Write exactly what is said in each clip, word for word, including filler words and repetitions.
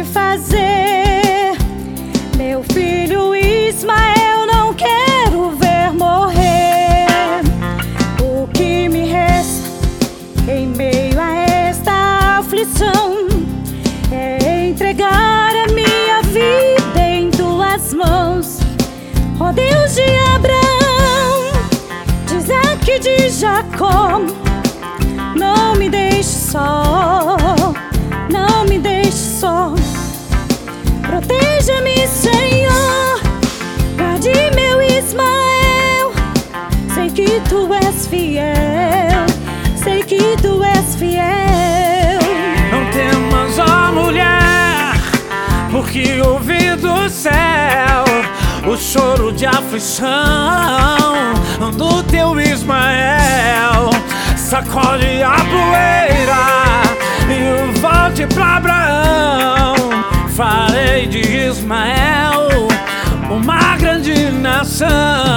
fazer. Meu filho Ismael não quero ver morrer. O que me resta em meio a esta aflição é entregar a minha vida em tuas mãos. Ó Deus de Abraão, de Isaque e de Jacó, não me deixe só, não me deixe só. Proteja-me, Senhor, guarde meu Ismael. Sei que tu és fiel, sei que tu és fiel. Não temas, ó mulher, porque ouvi do céu o choro de aflição do teu Ismael. Sacode a poeira e volte pra Abraão. Farei de Ismael uma grande nação.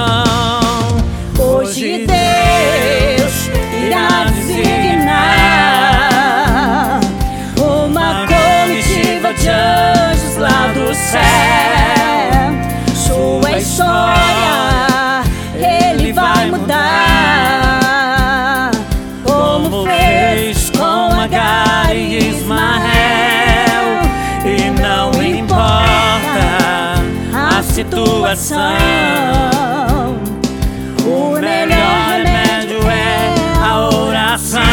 Hoje Deus irá designar uma comitiva de anjos lá do céu. Sua história Ele vai mudar, como fez com Agar e Ismael. E não importa a situação, o melhor remédio é a oração.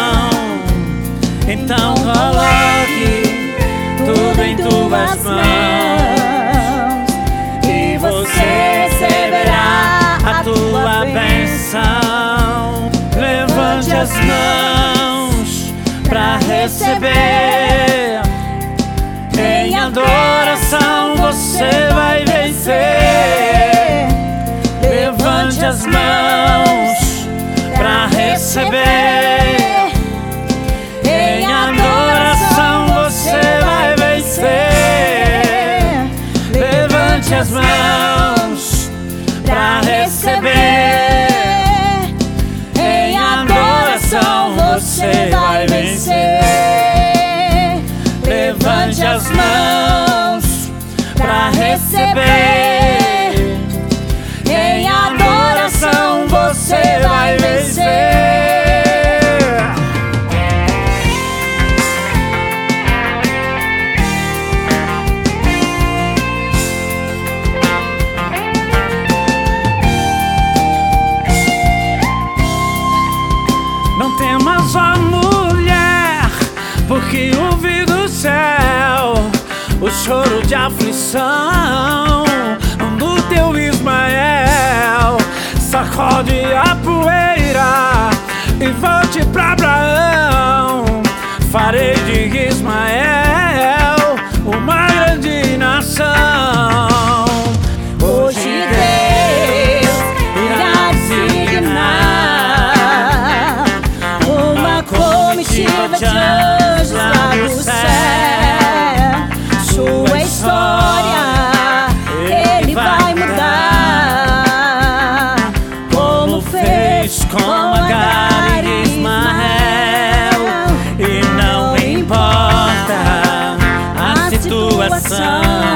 Então coloque tudo em tuas mãos e você receberá a tua bênção. Levante as mãos pra receber. Em adoração você vai vencer. Levante as mãos pra receber. Em adoração você vai vencer. Levante as mãos pra receber. Em adoração você vai vencer. Levante as mãos pra receber. Em adoração você vai vencer. Não temas, ó mulher, porque ouvi do céu o choro de aflição do teu Ismael. Sacode a poeira e volte pra Abraão. Farei de Ismael uma grande nação. Hoje Deus irá designar uma comitiva de anjos lá do céu. Sua história Ele vai mudar, como fez Com Agar e Ismael. E não importa a situação,